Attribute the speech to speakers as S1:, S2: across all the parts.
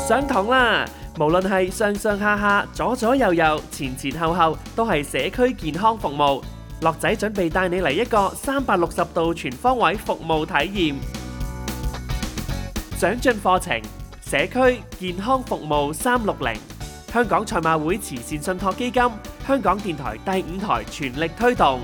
S1: 上堂啦！無論係上上下下、左左右右、前前後後，都係社區健康服務。樂仔準備帶你嚟一個360度全方位服務體驗。長進課程，社區健康服務360，香港賽馬會慈善信託基金，香港電台第5台全力推動。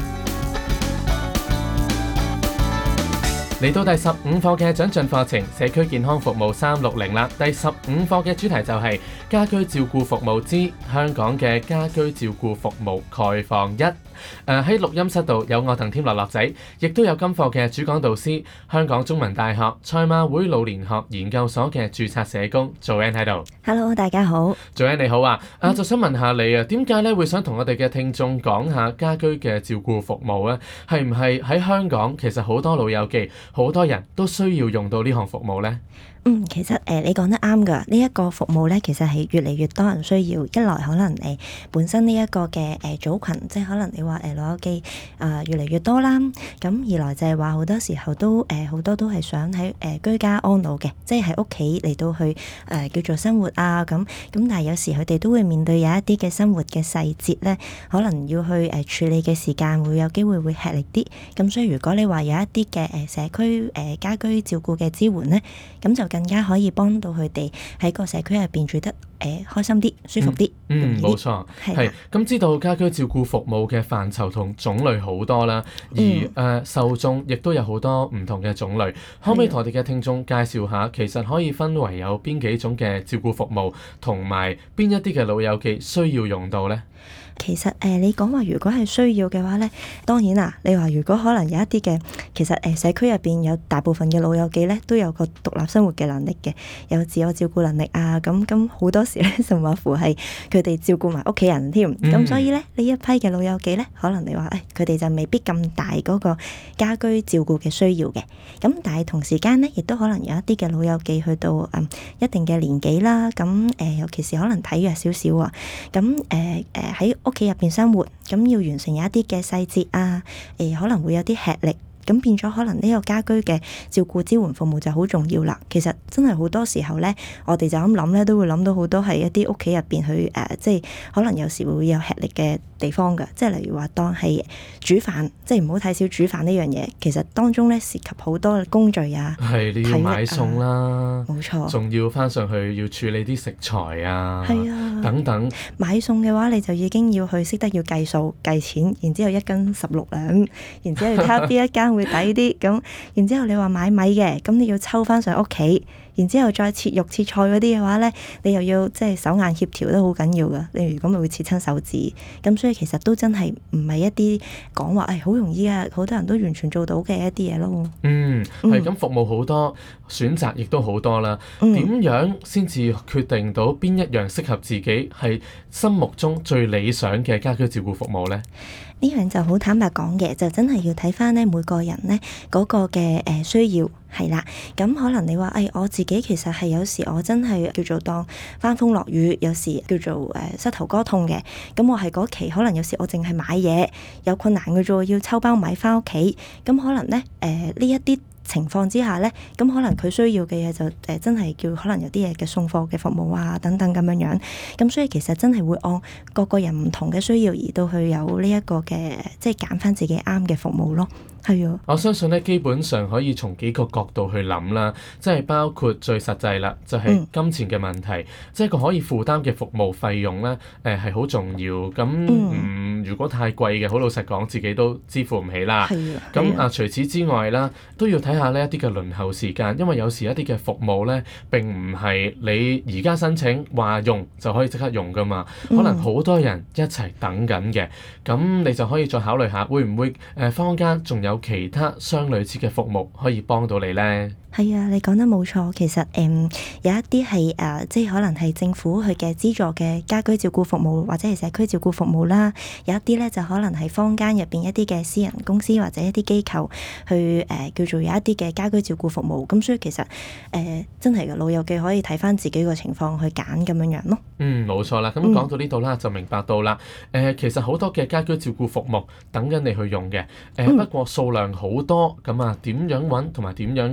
S2: 嚟到第15課嘅長進課程社區健康服務360啦，第15課嘅主題就係家居照顧服務之香港嘅家居照顧服務概況1。喺錄音室度有我鄧添樂仔，亦都有今課嘅主講導師，香港中文大學賽馬會老年學研究所嘅註冊社工 Joanne 喺度。
S3: Hello， 大家好。
S2: Joanne 你好啊，就想問下你啊，點解咧會想同我哋嘅聽眾講下家居嘅照顧服務咧？係唔係喺香港其實好多老友記，好多人都需要用到呢項服務呢？
S3: 其實你講得啱㗎，呢一個服務咧，其實係越嚟越多人需要。一來可能本身呢一個嘅組群，即係可能你話老友記越嚟越多啦。咁二來就係話好多時候都好多都係想喺居家安老嘅，即係喺屋企嚟到去叫做生活啊咁。但係有時佢哋都會面對有一啲嘅生活嘅細節咧，可能要去處理嘅時間會有機會會吃力啲。咁所以如果你話有一啲嘅社區家居照顧嘅支援咧，咁就更加可以幫到佢哋喺個社區入邊住得開心啲、舒服啲。
S2: 冇錯，係咁知道家居照顧服務嘅範疇同種類好多啦，而受眾亦都有好多唔同嘅種類。可唔可以同我哋嘅聽眾介紹下，其實可以分為有邊幾種嘅照顧服務，同埋邊一啲嘅老友記需要用到呢？
S3: 其實你講話如果係需要嘅話咧，當然啦，你話如果可能有一啲嘅，其實社區入邊有大部分嘅老友記咧都有個獨立生活嘅能力嘅，有自我照顧能力啊，咁好多時咧甚至乎係佢哋照顧埋屋企人添。咁所以咧呢一批嘅老友記咧，可能你話佢哋就未必咁大嗰個家居照顧嘅需要嘅。咁但係同時間咧，亦都可能有一啲嘅老友記去到一定嘅年紀啦，咁尤其是可能體弱少少啊，咁喺屋企入邊生活，咁要完成有一啲嘅細節啊，可能會有啲吃力，咁變咗可能呢個家居嘅照顧支援服務就好重要啦。其實真係好多時候咧，我哋就咁諗咧，都會諗到好多係一啲屋企入邊去即係可能有時會有吃力嘅地方㗎，即係例如話當係煮飯，即係唔好睇小煮飯呢樣嘢，其實當中咧涉及好多嘅工序啊，
S2: 係你要買餸啦，
S3: 冇錯，
S2: 仲要翻上去要處理啲食材啊，等等。
S3: 買餸嘅話，你就已經要去識得要計數計錢，然之後1斤16兩，然之後睇下邊一間會抵啲，咁然之後你話買米嘅，咁你要抽翻上屋企。然之後再切肉切菜嗰啲嘅話咧，你又要即係手眼協調都好緊要噶。你如果咪會切親手指，咁所以其實都真係唔係一啲講話好容易啊，好多人都完全做到嘅一啲嘢咯。
S2: 係咁服務好多，選擇亦都好多啦。點樣先至決定到邊一樣適合自己係心目中最理想嘅家居照顧服務呢？
S3: 呢樣就好坦白講嘅，就真係要睇翻咧每個人咧嗰個嘅需要係啦。咁可能你話我自己其實係有時我真係叫做當翻風落雨，有時叫做膝頭哥痛嘅。咁我係嗰期可能有時我淨係買嘢有困難嘅啫，要抽包米翻屋企。咁可能咧呢一啲情況之下咧，咁可能佢需要嘅嘢就真係叫可能有啲嘢嘅送貨嘅服務啊等等咁樣樣。咁所以其實真係會按各個人唔同嘅需要而到去有呢一個嘅即係揀翻自己啱嘅服務咯。係啊，
S2: 我相信咧基本上可以從幾個角度去諗啦，即係包括最實際啦，就係金錢嘅問題，即係個可以負擔嘅服務費用咧，係好重要。咁如果太貴嘅，好老實講，自己都支付唔起啦。咁除此之外啦，都要睇下呢一啲嘅輪候時間，因為有時一啲嘅服務咧並唔係你而家申請話用就可以即刻用噶嘛，可能好多人一齊等緊嘅，咁你就可以再考慮下會唔會坊間仲有其他相類似嘅服務可以幫到你呢？
S3: 係啊，你講得冇錯。其實有一啲係即係可能係政府佢嘅資助嘅家居照顧服務或者係社區照顧服務啦。有一啲咧就可能係坊間入邊一啲嘅私人公司或者一啲機構去叫做有一啲嘅家居照顧服務。咁所以其實真係嘅老友記可以睇翻自己個情況去揀咁樣樣咯。
S2: 冇錯啦。咁講到呢度啦，就明白到啦。其實好多嘅家居照顧服務等緊你去用嘅。不過數量好多，咁點樣揾同埋點樣揀呢？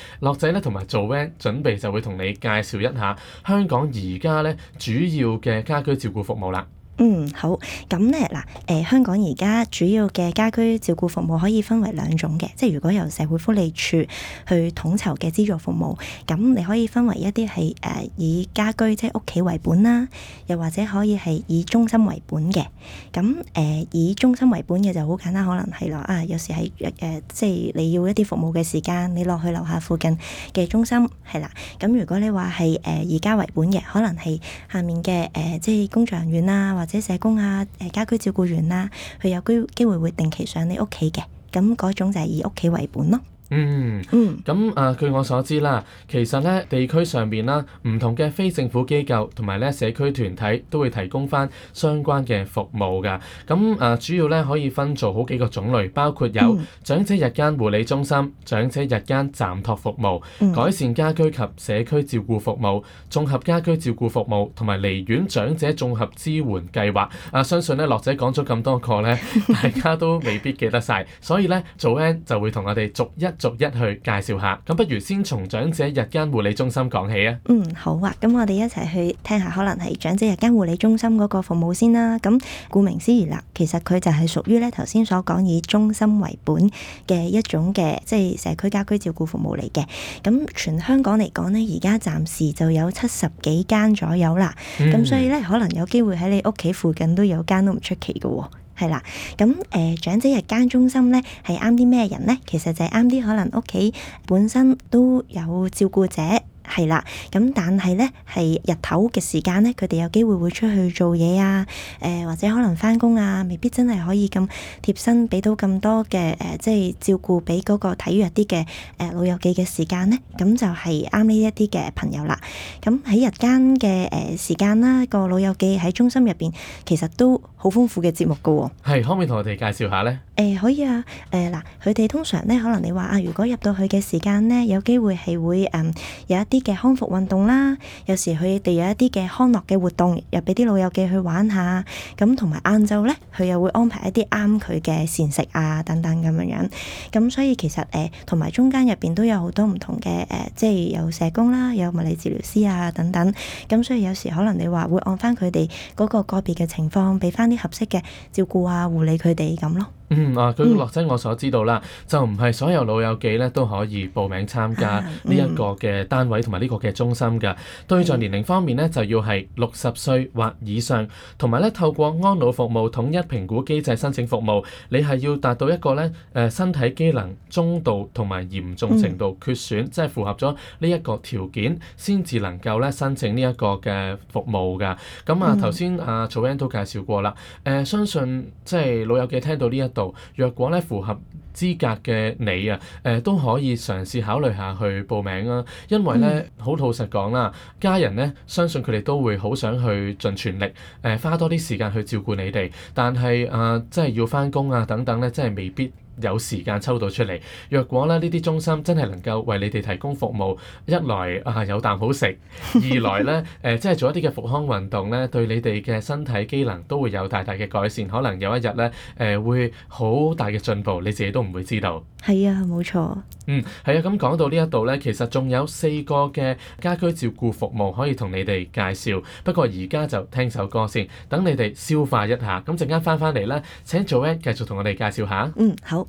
S2: 樂仔咧同埋Joanne準備就會同你介紹一下香港而家咧主要嘅家居照顧服務啦。
S3: 好，咁咧嗱，香港而家主要嘅家居照顧服務可以分為兩種嘅，即係如果由社會福利署去統籌嘅資助服務，咁你可以分為一啲係以家居即係屋企為本啦，又或者可以係以中心為本嘅。咁以中心為本嘅就好簡單，可能係啦有時係即係你要一啲服務嘅時間，你落去樓下附近嘅中心係啦。咁如果你話係以家為本嘅，可能係下面嘅即係工作人員啊，或者社工啊、家居照顧員啦，佢有機會會定期上你屋企嘅，咁嗰種就係以屋企為本咯。
S2: 咁據我所知啦，其實咧地區上邊啦，唔同嘅非政府機構同埋咧社區團體都會提供翻相關嘅服務噶。咁主要咧可以分做好幾個種類，包括有長者日間護理中心、長者日間暫託服務、改善家居及社區照顧服務、綜合家居照顧服務同埋離院長者綜合支援計劃。相信咧樂仔講咗咁多個咧，大家都未必記得晒，所以咧Joanne就會同我哋逐一去介紹下。咁不如先從長者日間護理中心講起啊。
S3: 好啊，咁我哋一齊去聽下可能係長者日間護理中心嗰個服務先啦。咁顧名思義啦，其實佢就係屬於咧頭先所講以中心為本嘅一種嘅即係社區家居照顧服務嚟嘅。咁全香港嚟講呢，而家暫時就有70幾間左右啦。咁所以咧可能有機會喺你屋企附近都有間都唔出奇嘅喎。係啦，咁長者日間中心咧係啱啲咩人咧？其實就係啱啲可能屋企本身都有照顧者。係啦，咁但係咧係日頭嘅時間咧，佢哋有機會會出去做嘢啊，或者可能返工啊，未必真係可以咁貼身俾到咁多嘅即係照顧俾嗰個體弱啲嘅老友記嘅時間咧，咁就係啱呢一啲嘅朋友啦。咁喺日間嘅時間啦，個老友記喺中心入邊其實都好豐富嘅節目噶喎。
S2: 係，可唔可以同我哋介紹下咧？
S3: 可以啊，嗱，佢哋通常咧，可能你話如果入到去嘅時間咧，有機會係會有一啲嘅康復運動啦，有時佢哋有一啲嘅康樂嘅活動，又俾啲老友記去玩下，咁同埋晏晝咧，佢又會安排一啲啱佢嘅膳食啊等等咁樣，咁所以其實同埋中間入邊都有好多唔同嘅即係有社工啦，有物理治療師啊等等，咁所以有時可能你話會按翻佢哋嗰個個別嘅情況，俾翻啲合適嘅照顧啊護理佢哋咁咯。
S2: 據樂仔我所知道啦，就唔係所有老友記咧都可以報名參加呢一個嘅單位同埋呢個嘅中心㗎。對象年齡方面咧，就要係60歲或以上，同埋咧透過安老服務統一評估機制申請服務，你係要達到一個咧身體機能中度同埋嚴重程度缺損，即係符合咗呢一個條件，先至能夠咧申請呢一個嘅服務㗎。咁頭先Joanne都介紹過啦，相信即係老友記聽到呢一度。若果咧符合資格嘅你都可以嘗試考慮下去報名啊，因為咧好老實講啦，家人咧相信佢哋都會好想去盡全力花多啲時間去照顧你哋，但係即係要返工啊等等咧，真係未必有時間抽到出嚟。若果咧呢啲中心真係能夠為你哋提供服務，一來有啖好食，二來咧即係做一啲嘅復康運動咧，對你哋嘅身體機能都會有大大嘅改善，可能有一日咧會好大嘅進步，你自己都唔會知道。
S3: 係啊，冇錯。
S2: 係啊，咁講到呢一度咧，其實仲有4個嘅家居照顧服務可以同你哋介紹，不過而家就聽首歌先，等你哋消化一下，咁陣間翻嚟咧，請Joanne繼續同我哋介紹下。
S3: 好。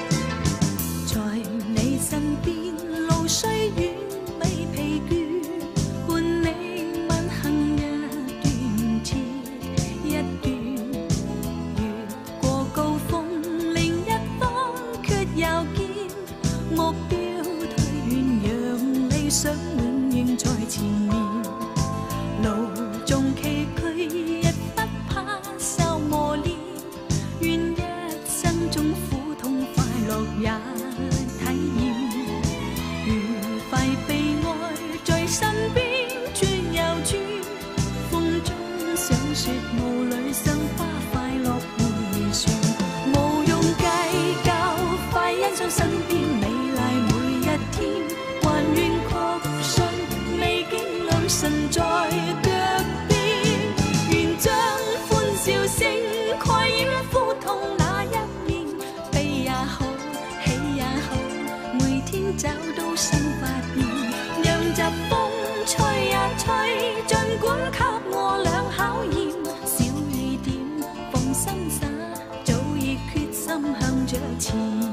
S4: 在你身邊，路雖遠未疲倦。 想說霧裏賞花快樂回旋，無用計較，快欣賞身邊美麗每一天，還願確信未見良辰在腳邊，願將歡笑聲蓋掩苦痛那一面，悲也好，喜也好，每天找到新發現，讓疾風吹呀吹，儘管給我倆考驗，小雨點放心灑，早已決心向着前。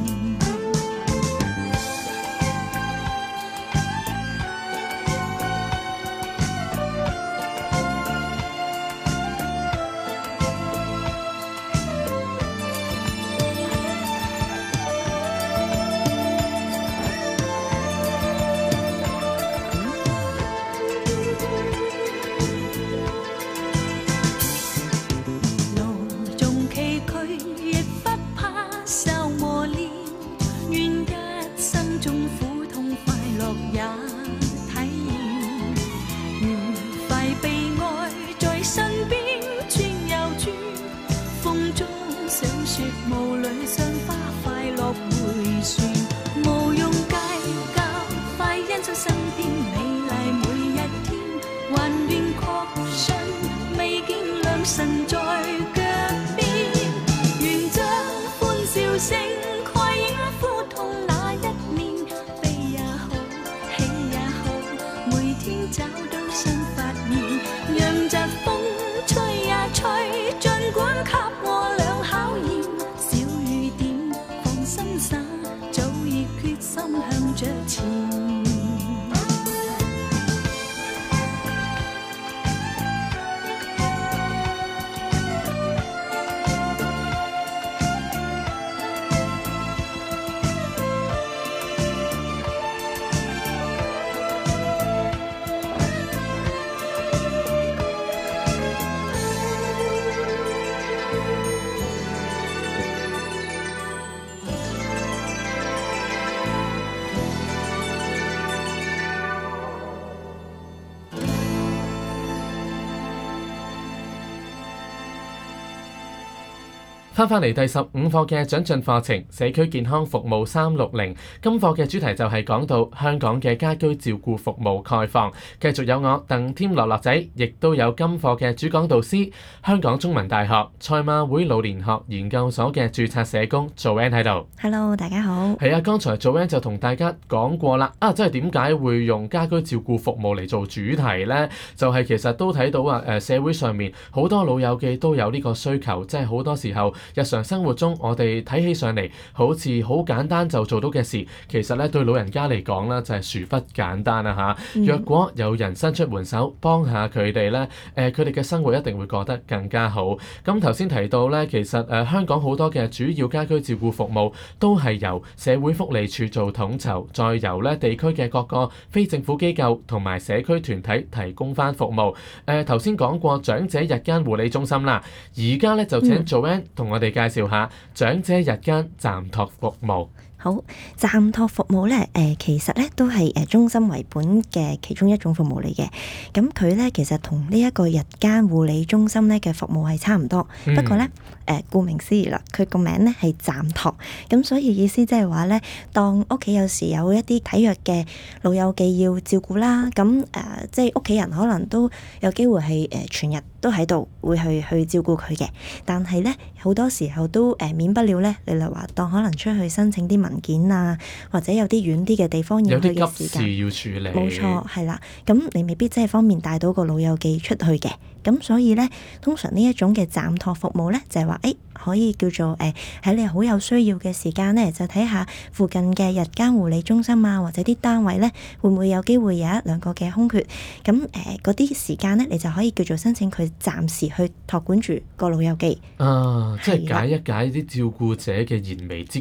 S2: 翻嚟第15課嘅長進課程社區健康服務360，今課嘅主題就係講到香港嘅家居照顧服務概況。繼續有我鄧添樂樂仔，亦都有今課嘅主講導師，香港中文大學賽馬會老年學研究所嘅註冊社工 Joanne 喺度。
S3: Hello， 大家好。
S2: 係啊，剛才 Joanne 就同大家講過啦。即係點解會用家居照顧服務嚟做主題呢？就係其實都睇到社會上面好多老友記都有呢個需求，即係好多時候日常生活中我哋睇起上嚟好似好簡單就做到嘅事，其實咧對老人家嚟講咧就係殊不簡單啊嚇！若果有人伸出援手幫下佢哋咧，佢哋嘅生活一定會過得更加好。咁頭先提到咧，其實香港好多嘅主要家居照顧服務都係由社會福利署做統籌，再由咧地區嘅各個非政府機構同埋社區團體提供翻服務。頭先講過長者日間護理中心啦，而家咧就請 Joanne 同我哋介紹下長者日間暫託服務。
S3: 好，暫託服務咧，其實咧都係中心為本嘅其中一種服務嚟嘅。咁佢咧其實同呢一個日間護理中心咧嘅服務係差唔多，不過咧顧名思義啦，佢個名咧係暫託，咁所以意思即係話咧，當屋企有時有一啲體弱嘅老友記要照顧啦，咁即係屋企人可能都有機會係全日都喺度會去照顧佢嘅，但係咧好多時候都免不了咧，你例如話當可能出去申請啲文件啊，或者有啲遠啲嘅地方要去嘅時間，
S2: 有啲急事要處理，冇
S3: 錯，係啦，咁你未必真係方便帶到個老友記出去嘅，咁所以咧通常呢一種嘅暫託服務咧就係話可以叫做喺你好有需要嘅時間咧，就睇下附近嘅日間護理中心啊，或者啲單位咧會唔會有機會有一兩個嘅空缺，咁嗰啲時間咧你就可以叫做申請佢暫時去託管住個老友記。
S2: 即係解一解啲照顧者嘅燃眉之急。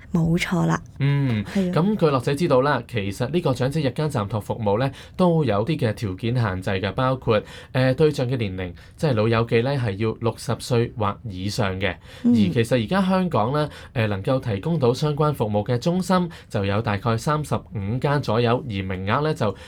S3: 冇錯啦。係啊。
S2: 咁據樂仔知道啦，其實呢個長者日間暫託服務咧都有啲嘅條件限制嘅，包括對象嘅年齡，即係老友記咧係要60歲或以上嘅。而其實而家香港咧能夠提供到相關服務嘅中心就有大概35間左右，而名額咧就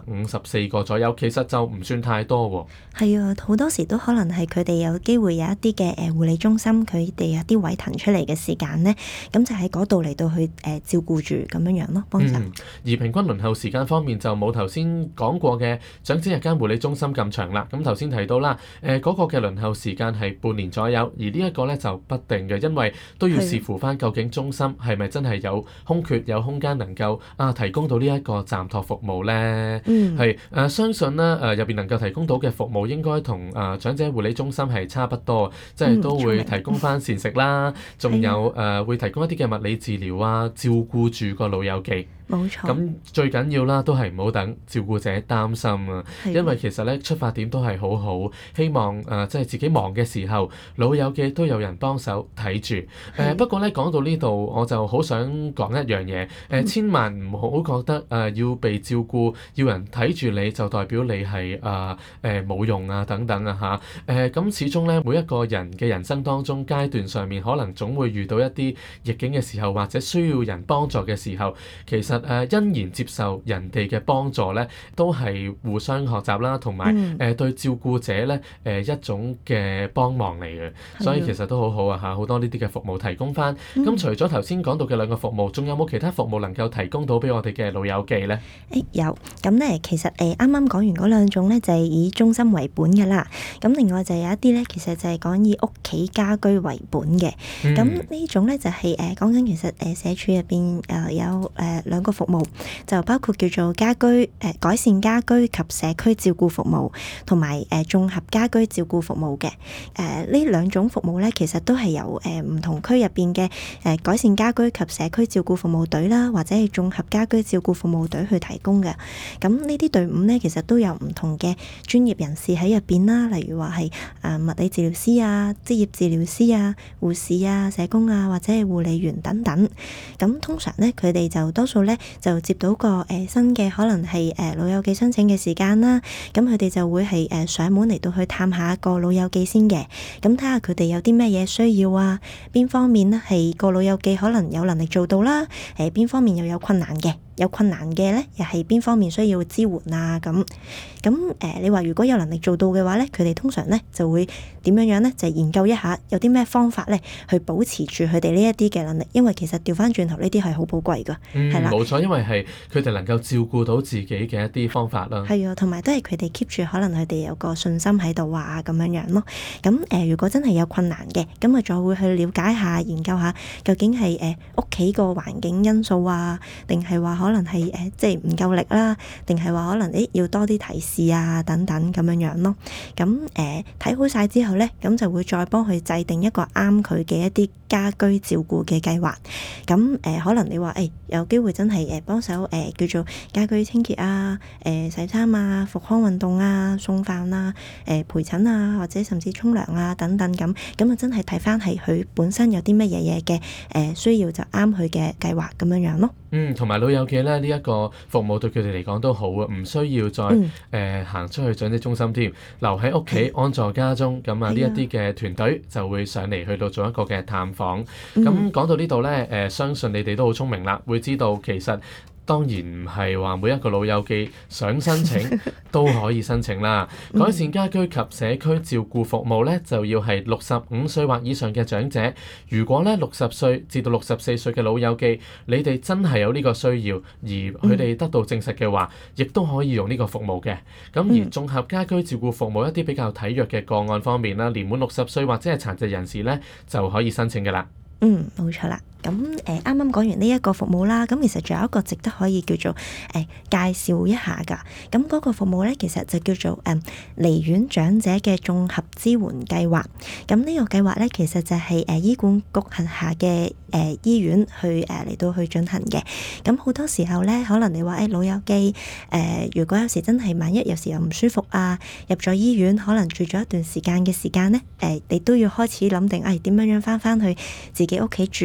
S2: 154個左右，其實就唔算太多喎。
S3: 係啊，好多時都可能係佢哋有機會有一啲嘅護理中心，佢哋有啲位騰出嚟嘅時間咧，咁就喺嗰度嚟到去照顧住咁樣咯，幫手。
S2: 而平均輪候時間方面就冇頭先講過嘅長者日間護理中心咁長啦。咁頭先提到啦，嗰個嘅輪候時間係半年左右，而呢一個咧就不定嘅，因為都要視乎翻究竟中心係咪真係有空缺、有空間能夠提供到呢一個暫託服務咧。係相信咧入邊能夠提供到嘅服務應該同長者護理中心係差不多，即係都會提供翻膳食啦，仲有會提供一啲嘅物理治療啊，照顧住個老友記。
S3: 冇錯。
S2: 咁最緊要啦，都係唔好等照顧者擔心啊，因為其實咧出發點都係好好，希望即係自己忙嘅時候，老友記都有人幫手睇住。不過咧講到呢度，我就好想講一樣嘢，千萬唔好覺得要被照顧，要人睇住你就代表你係冇用啊等等啊嚇。咁始終咧每一個人嘅人生當中階段上面，可能總會遇到一啲逆境嘅時候，或者需要人幫助嘅時候，其實欣然接受人哋嘅幫助咧，都係互相學習啦，同埋對照顧者咧一種嘅幫忙嚟嘅，所以其實都好好啊嚇，好多呢啲嘅服務提供翻。咁除咗頭先講到嘅兩個服務，仲有冇其他服務能夠提供到俾我哋嘅老友記咧？
S3: 有，咁咧其實啱啱講完嗰兩種咧就係以中心為本嘅啦，咁另外就有一啲咧其實就係講以屋企家居為本嘅，咁呢種咧就係講緊其實社署入邊有兩個服務，就包括叫做家居改善家居及社區照顧服務，同埋綜合家居照顧服務嘅。呢兩種服務咧，其實都係由唔同區入邊嘅改善家居及社區照顧服務隊啦，或者係綜合家居照顧服務隊去提供嘅。咁呢啲隊伍咧，其實都有唔同嘅專業人士喺入邊啦，例如話係物理治療師啊、職業治療師啊、護士啊、社工啊，或者係護理員等等。咁通常咧，佢哋就多數咧就接到個新嘅可能係老友記申請嘅時間啦，咁佢哋就會係上門嚟到去探下個老友記先嘅，咁睇下佢哋有啲咩嘢需要啊，邊方面呢係個老友記可能有能力做到啦，邊方面又有困難嘅。有困難嘅咧，又係邊方面需要支援啊？咁你話如果有能力做到嘅話咧，佢哋通常咧就會點樣咧？就研究一下有啲咩方法咧，去保持住佢哋呢一啲嘅能力，因為其實調翻轉頭呢啲係好寶貴㗎，係啦。
S2: 冇錯，因為係佢哋能夠照顧到自己嘅一啲方法啦。
S3: 係啊，同埋都係佢哋 keep 住，可能佢哋有個信心喺度啊，咁樣咯。咁如果真係有困難嘅，咁啊再會去了解下、研究下，究竟係屋企個環境因素啊，定係話可能係即係唔夠力啦，定係話可能要多啲提示啊等等咁樣咯。咁睇好晒之後咧，咁就會再幫佢制定一個啱佢嘅一啲家居照顧嘅計劃。咁可能你話有機會真係幫手叫做家居清潔啊、洗衫啊、復康運動啊、送飯啊、陪診啊，或者甚至沖涼啊等等咁啊，真係睇翻係佢本身有啲乜嘢嘅需要，就啱佢嘅計劃咁樣咯。
S2: 同埋老友記咧呢一個服務對佢哋嚟講都好啊，唔需要再行出去長者中心添，留喺屋企安坐家中。咁呢一啲嘅團隊就會上嚟去到做一個嘅探訪。咁講到呢度咧，相信你哋都好聰明啦，會知道其實當然唔係話每一個老友記想申請都可以申請啦。改善家居及社區照顧服務咧，就要係65歲或以上嘅長者。如果咧60歲至到64歲嘅老友記，你哋真係有呢個需要，而佢哋得到證實嘅話，亦都可以用呢個服務嘅。咁而綜合家居照顧服務一啲比較體弱嘅個案方面啦，年滿60歲或者係殘疾人士咧，就可以申請㗎啦。
S3: 冇錯啦。咁啱啱講完呢一個服務啦，咁其實仲有一個值得可以叫做介紹一下㗎。咁嗰個服務咧，其實就叫做離院長者嘅綜合支援計劃。咁呢個計劃咧，其實就係醫管局轄下嘅醫院去嚟到去進行嘅。咁好多時候咧，可能你話老友記如果有時真係萬一有時又唔舒服啊，入咗醫院可能住咗一段時間咧，你都要開始諗定點樣樣翻去自己屋企住，或者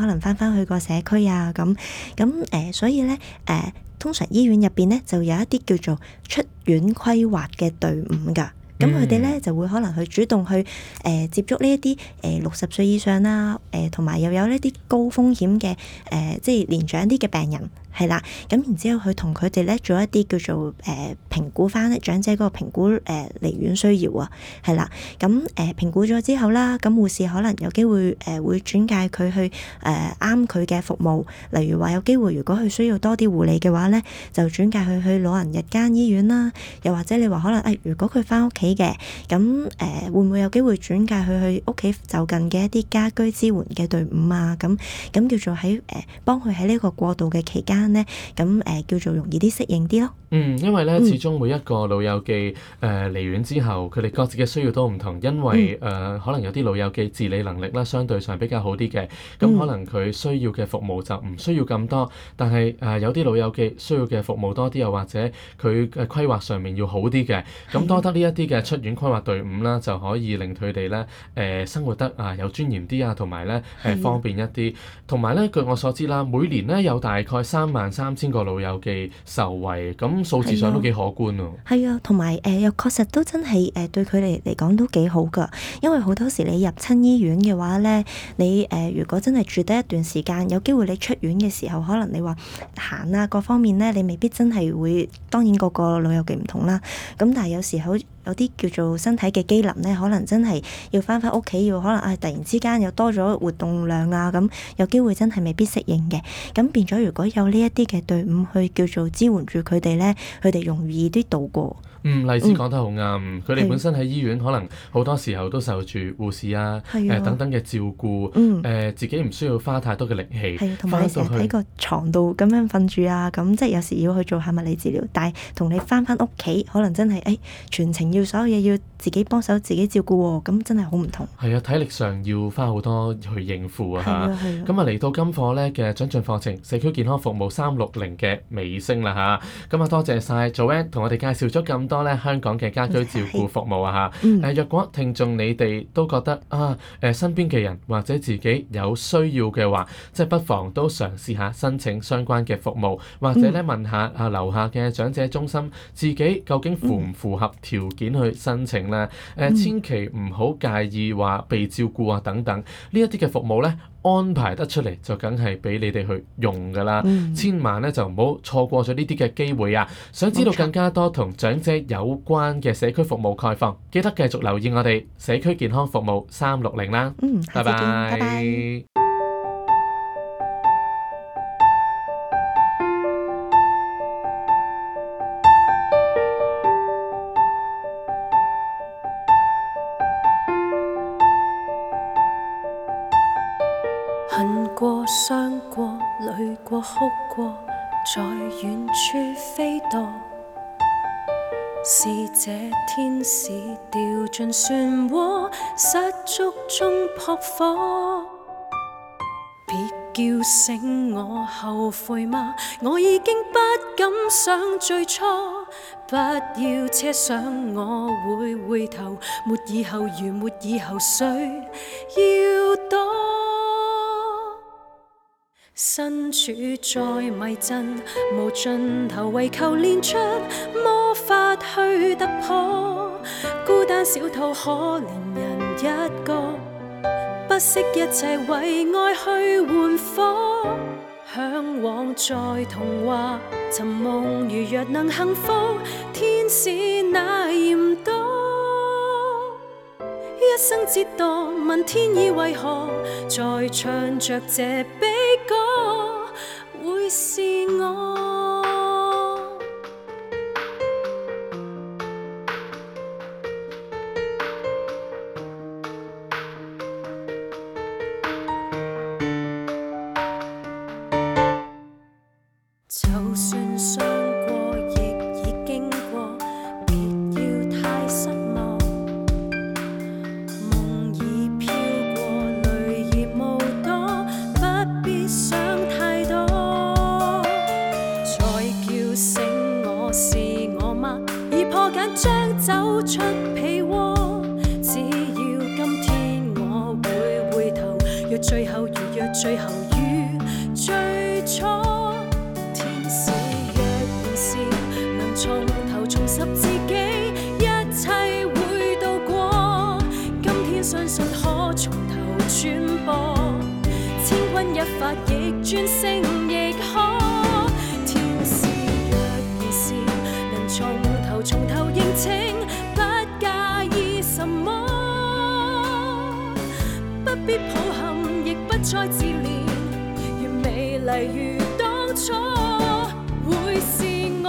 S3: 可能翻去個社區啊咁所以咧通常醫院入邊咧就有一啲叫做出院規劃嘅隊伍㗎。咁佢哋咧就會可能去主動去接觸呢一啲60歲以上啦，同埋又有呢啲高風險嘅即係年長啲嘅病人係啦。咁然之後去同佢哋咧做一啲叫做評估翻咧長者嗰個評估離院需要啊，係啦。咁評估咗之後啦，咁護士可能有機會會轉介佢去啱佢嘅服務，例如話有機會如果佢需要多啲護理嘅話咧，就轉介佢去老人日間醫院啦。又或者你話可能如果佢翻屋企嘅，咁會唔會有機會轉介佢去屋企就近嘅一啲家居支援嘅隊伍啊？咁叫做喺幫佢喺呢個過渡嘅期間咧，咁叫做容易啲適應啲咯。
S2: 因為咧始終每一個老友記離院之後，佢哋各自嘅需要都唔同，因為可能有啲老友記自理能力啦，相對上比較好啲嘅，咁可能佢需要嘅服務就唔需要咁多，但係有啲老友記需要嘅服務多啲，又或者佢嘅規劃上面要好啲嘅，咁多得呢一啲嘅出院規劃隊伍啦，就可以令佢哋咧生活得有尊嚴啲啊，同埋咧方便一啲，同埋咧據我所知啦，每年咧有大概33000個老友記受惠，咁數字上都幾可觀喎。
S3: 係啊，同埋又確實都真係對佢哋嚟講都幾好㗎，因為好多時你入親醫院嘅話咧，你如果真係住得一段時間，有機會你出院嘅時候，可能你話行啊各方面咧，你未必真係會，當然個個老友記唔同啦，咁但係有時候有啲叫做身體嘅機能咧，可能真係要翻屋企，要可能突然之間又多咗活動量啊，咁有機會真係未必適應嘅。咁變咗，如果有呢一啲嘅隊伍去叫做支援住佢哋咧，佢哋容易啲度過。
S2: 荔枝講得好啱，佢哋本身喺醫院可能好多時候都受住護士等等嘅照顧，自己唔需要花太多嘅力氣，
S3: 同埋成日喺個床度咁樣瞓住啊，咁即係有時要去做下物理治療，但係同你翻屋企，可能真係全程要所有嘢要自己幫手自己照顧喎，咁真係好唔同。
S2: 係啊，體力上要花好多去應付啊嚇。咁嚟到今課咧嘅長進課程社區健康服務360嘅尾聲啦嚇。咁多謝晒 Joanne 同我哋介紹咗咁多咧香港嘅家居照顧服務啊嚇。若果聽眾你哋都覺得身邊嘅人或者自己有需要嘅話，即係不妨都嘗試下申請相關嘅服務，或者咧問下樓下嘅長者中心自己究竟符唔符合條件去申請咧？千祈唔好介意話被照顧啊等等呢一啲嘅服務咧，安排得出嚟就梗係俾你哋去用㗎啦。千萬咧就唔好錯過咗呢啲嘅機會啊！想知道更加多同長者有關嘅社區服務概況，記得繼續留意我哋社區健康服務360啦。
S3: 拜拜。
S4: 恨過、傷過、淚過、哭過，在遠處飛墮。是這天使掉進漩渦，失足中撲火。別叫醒我後悔嗎？我已經不敢想最初。不要奢想我會回頭，沒以後如沒以後，誰要躲？身處在迷陣無盡頭，為求練出魔法去突破。孤單小兔可憐人一個，不惜一切為愛去換火。向往在童話尋夢，如若能幸福，天使那嫌多。一生折墮，問天意為何在唱着這悲歌，會是我。就算傷過，亦已經過，別要太失望。夢已飄過，淚已無多，不必想太多。再叫醒我是我嗎？已破繭將走出被窩。只要今天我會回頭，若最後如若最後。 天相信可從頭轉播，千鈞一髮逆轉勝亦可。天使若然是能從頭認清，不介意什麼，不必抱憾，亦不再自憐，願美麗如當初會是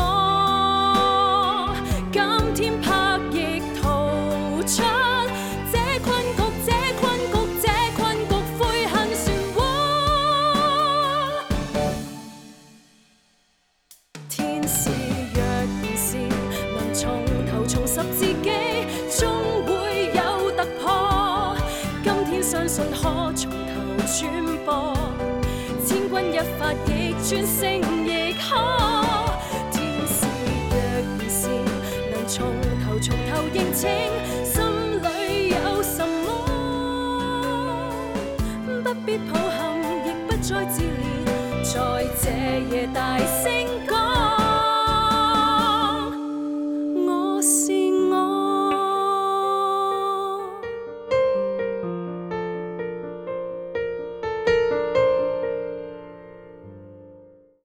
S4: 我。今天拍翼逃出這困局，悔恨漩渦。天使若然是能從頭重拾自己，終會有突破。今天相信可從頭轉播，千鈞一髮逆轉勝亦可。天使若然是能從頭認清，心裏有什麼，不必抱憾，亦不再自憐，在這夜大聲